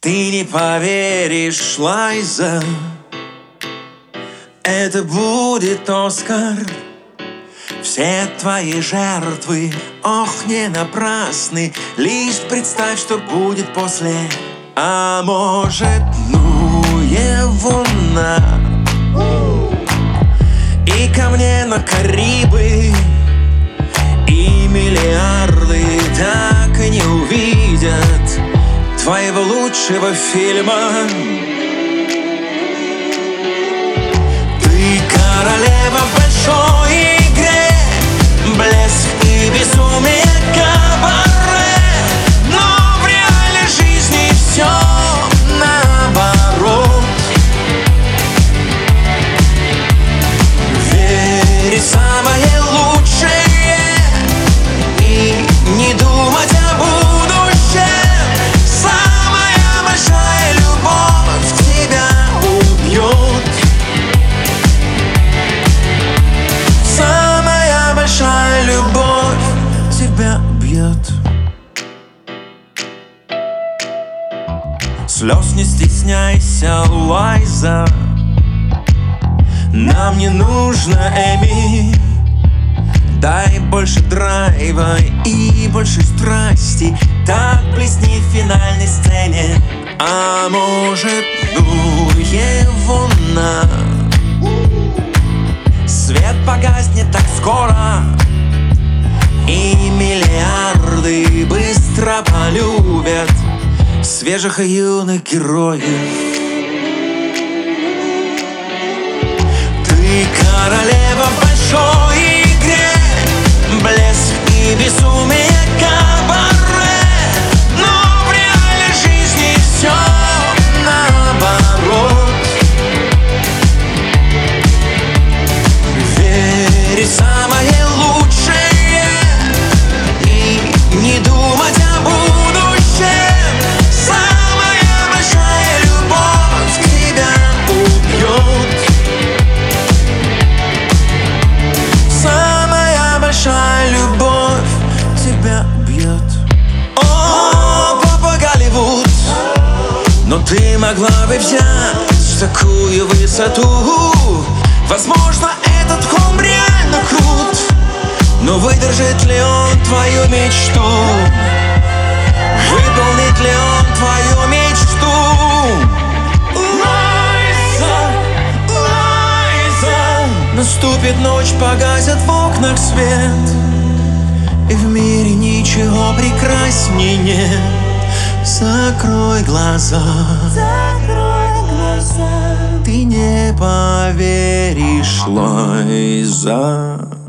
Ты не поверишь, Лайза, это будет Оскар. Все твои жертвы, ох, не напрасны. Лишь представь, что будет после. А может, ну его на и ко мне на Карибы. И миллиарды так и не увидят твоего лучшего фильма. Ты королева в большой игре, блеск и безумие кабаре. Но в реальной жизни все наоборот. Верить в самое лучшее и не думать о будущем. Самая большая любовь тебя убьет. Самая большая любовь тебя убьет. Слез не стесняйся, Лайза, нам не нужно Эми. Дай больше драйва и больше страсти, так блесни в финальной сцене. А может, ну его на свет погаснет так скоро, и миллиарды быстро полюбят свежих и юных героев. Ты королева в большой игре, блеск и безумие кабаре. Но в реальной жизни все наоборот. Верить в самое лучшее и не думать о будущем. Самая большая любовь тебя убьет. Самая большая любовь тебя бьет. О, папа Голливуд, но ты могла бы взять такую высоту. Возможно, этот холм реально крут, но выдержит ли он твою мечту? Выполнит ли он твою мечту? Наступит ночь, погасят в окнах свет, и в мире ничего прекрасней нет. Закрой глаза, закрой глаза, ты не поверишь, Лайза.